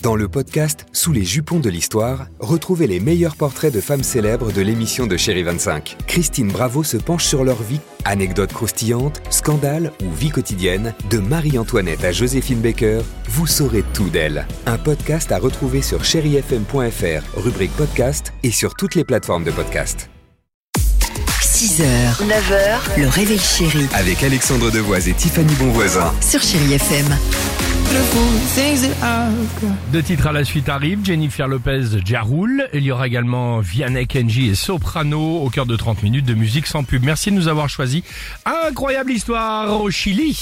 Dans le podcast Sous les jupons de l'histoire, retrouvez les meilleurs portraits de femmes célèbres de l'émission de Chérie 25. Christine Bravo se penche sur leur vie. Anecdotes croustillantes, scandales ou vie quotidienne, de Marie-Antoinette à Joséphine Baker, vous saurez tout d'elle. Un podcast à retrouver sur chérifm.fr, rubrique podcast et sur toutes les plateformes de podcast. 6h, 9h, le réveil chéri Avec Alexandre Devoise et Tiffany Bonvoisin. sur Chérie FM. Deux titres à la suite arrivent, Jennifer Lopez, Ja Rule. Il y aura également Vianney, Kenji et Soprano au cœur de 30 minutes de musique sans pub. Merci de nous avoir choisi. Incroyable histoire au Chili.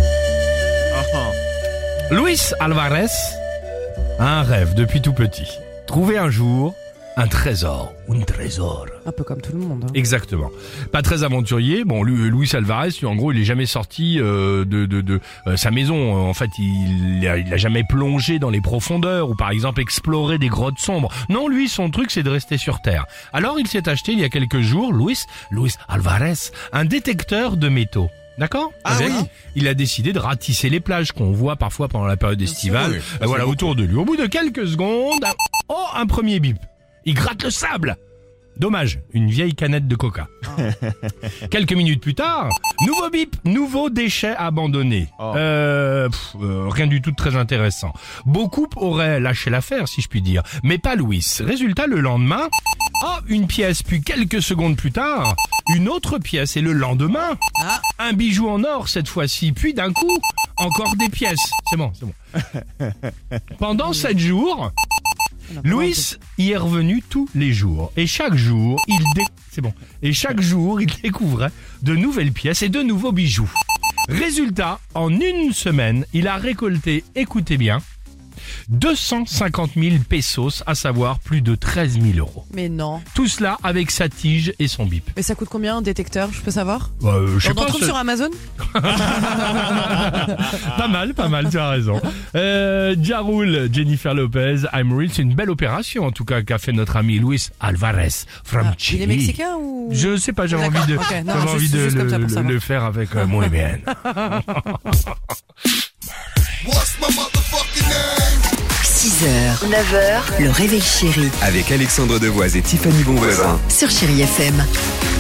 Luis Alvarez a un rêve depuis tout petit. Trouver un jour un trésor. Un trésor. Un peu comme tout le monde. Exactement. Pas très aventurier. Bon, Luis Alvarez, lui, en gros, il est jamais sorti de sa maison. En fait, il a jamais plongé dans les profondeurs ou par exemple exploré des grottes sombres. Non, lui, son truc, c'est de rester sur Terre. Alors, il s'est acheté il y a quelques jours, Luis Alvarez, un détecteur de métaux. D'accord ? Avec, il a décidé de ratisser les plages qu'on voit parfois pendant la période estivale. Voilà, autour de lui. Au bout de quelques secondes, un premier bip. Il gratte le sable. Dommage, une vieille canette de coca. Quelques minutes plus tard, nouveau bip, nouveau déchet abandonné. Rien du tout de très intéressant. Beaucoup auraient lâché l'affaire, si je puis dire, mais pas Louis. Résultat, le lendemain, une pièce, puis quelques secondes plus tard, une autre pièce, et le lendemain, un bijou en or cette fois-ci, puis d'un coup, encore des pièces. C'est bon. Pendant 7 jours... Louis y est revenu tous les jours et chaque jour il découvrait de nouvelles pièces et de nouveaux bijoux. Résultat, en une semaine, il a récolté, écoutez bien, 250 000 pesos, à savoir plus de 13 000 euros. Mais non. Tout cela avec sa tige et son bip. Mais ça coûte combien un détecteur, je peux savoir? Je sais On en pas. trouve sur Amazon? Pas mal, tu as raison. Ja Rule, Jennifer Lopez, I'm Real, c'est une belle opération en tout cas qu'a fait notre ami Luis Alvarez from Chile. Il est mexicain ou? Je sais pas, j'avais envie de, Ok, non, j'avais envie de juste comme ça pour savoir. le faire avec muy bien. What's my motherfucking name? 6h, 9h, le réveil chéri Avec Alexandre Devoise et Tiffany Bonvoisin. sur Chérie FM.